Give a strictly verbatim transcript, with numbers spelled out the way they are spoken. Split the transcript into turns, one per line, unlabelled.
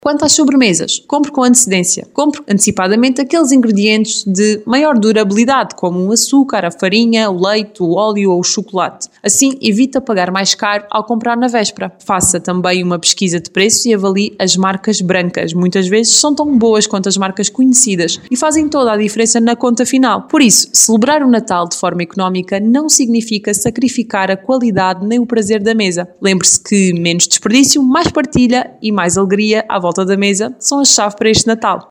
Quanto às sobremesas, compre com antecedência. Compre antecipadamente aqueles ingredientes de maior durabilidade, como o açúcar, a farinha, o leite, o óleo ou o chocolate. Assim, evita pagar mais caro ao comprar na véspera. Faça também uma pesquisa de preços e avalie as marcas brancas. Muitas vezes são tão boas quanto as marcas conhecidas e fazem toda a diferença na conta final. Por isso, celebrar o Natal de forma económica não significa sacrificar a qualidade nem o prazer da mesa. Lembre-se que menos desperdício, mais partilha e mais alegria à volta da mesa são a chave para este Natal.